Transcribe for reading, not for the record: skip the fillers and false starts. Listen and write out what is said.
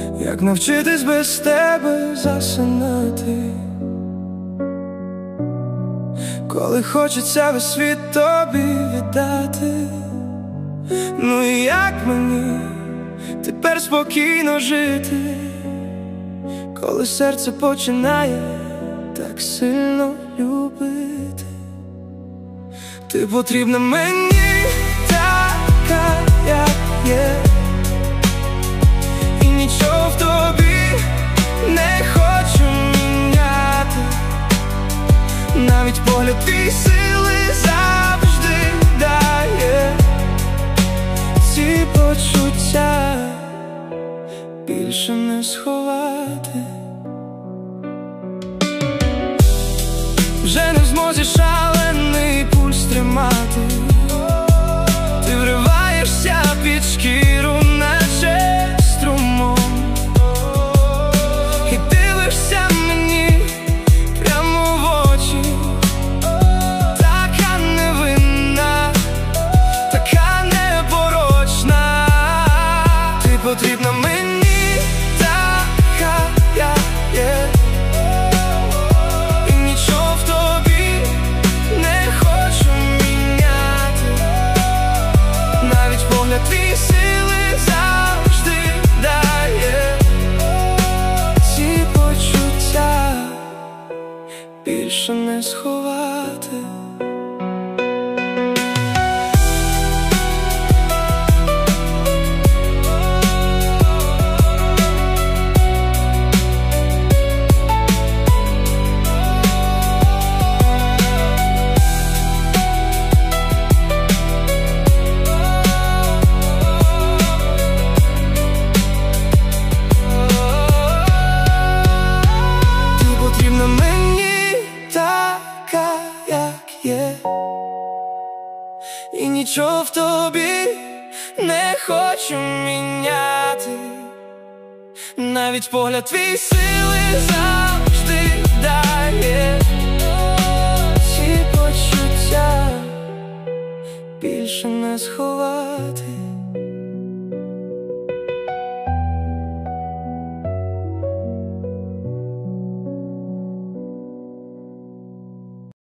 Як навчитись без тебе засинати, коли хочеться весь світ тобі віддати. Ну і як мені тепер спокійно жити, коли серце починає так сильно любити? Ти потрібна мені така, як є, і нічого в тобі не хочу міняти. Навіть погляд твій сили завжди дає. Ці почуття більше не сховати. Вже не в змозі шалений пульс тримати. Ти вриваєшся під шкіру, наче струмом, і дивишся мені прямо в очі. Така невинна, така непорочна. Ти потрібна мені така, як є, і нічого в тобі не хочу міняти. Навіть погляд твій сили завжди дає. Ці почуття більше не сховати. І нічого в тобі не хочу міняти. Навіть погляд твій сили завжди дає. Ці почуття більше не сховати.